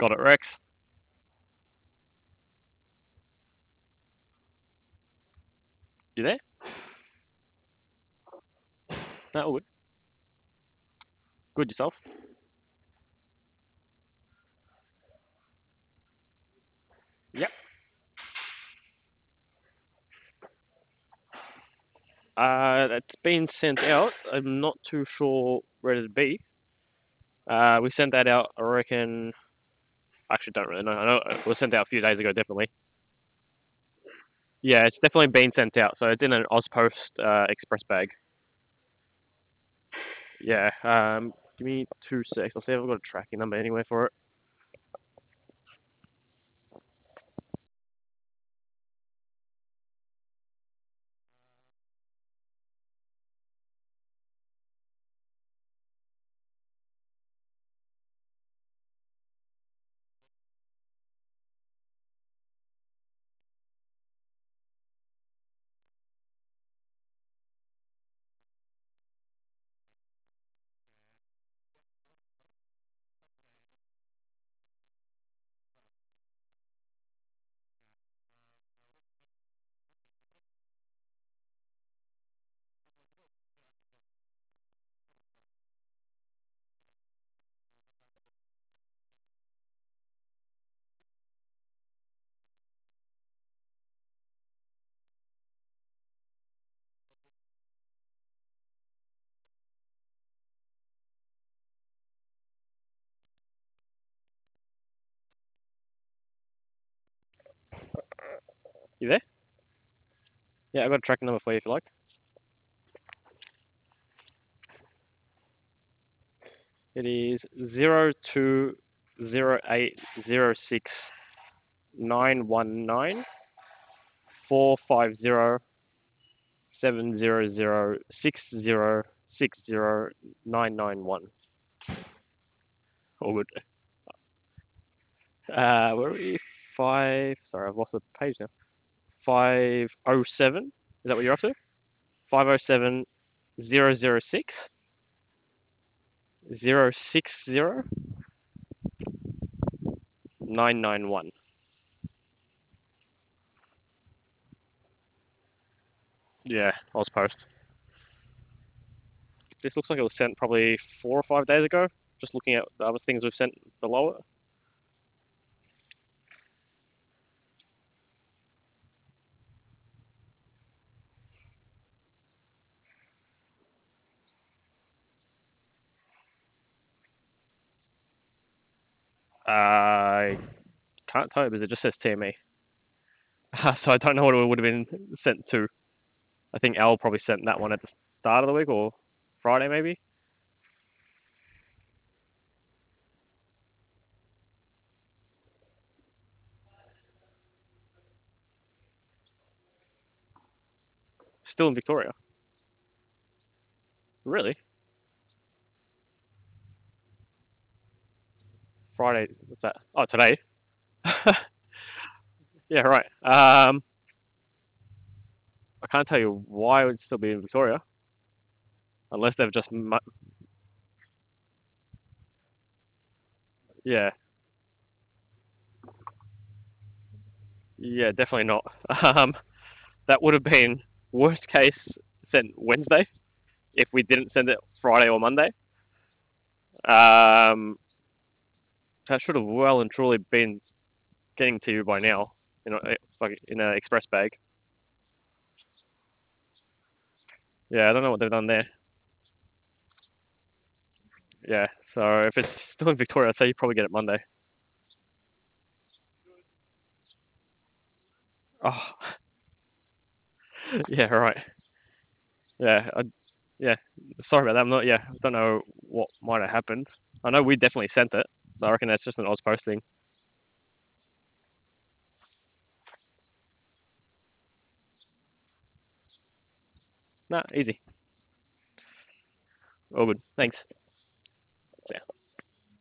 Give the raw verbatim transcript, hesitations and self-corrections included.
Got it, Rex. You there? No, all good. Good yourself? Yep. Uh, it's been sent out. I'm not too sure where it'd be. Uh, we sent that out, I reckon. Actually, don't really know. I know it was sent out a few days ago, definitely. Yeah, it's definitely been sent out. So it's in an Ozpost uh, express bag. Yeah. Um, give me two secs. I'll see if I've got a tracking number anywhere for it. You there? Yeah, I've got a tracking number for you if you like. It is zero two zero eight zero six nine one nine four five zero seven zero zero six zero six zero nine nine one. All good. Uh, where are we? Five. Sorry, I've lost the page now. Five oh seven. Is that what you're up to? Five oh seven zero zero six zero six zero nine nine one. Yeah, Ozpost. This looks like it was sent probably four or five days ago. Just looking at the other things we've sent below it. I can't tell you because it just says T M E. So I don't know what it would have been sent to. I think Al probably sent that one at the start of the week or Friday maybe. Still in Victoria. Really? Friday, what's that? Oh, today. Yeah, right. Um, I can't tell you why it would still be in Victoria, unless they've just, mu- yeah, yeah, definitely not. Um, that would have been worst case sent Wednesday if we didn't send it Friday or Monday. Um, that should have well and truly been getting to you by now, you know, like in an express bag. Yeah, I don't know what they've done there. Yeah, so if it's still in Victoria, I'd say you probably get it Monday. Oh, yeah, right. Yeah, I, yeah. Sorry about that. I'm not. Yeah, I don't know what might have happened. I know we definitely sent it. So I reckon that's just an Ozpost thing. Nah, easy. All good. Thanks.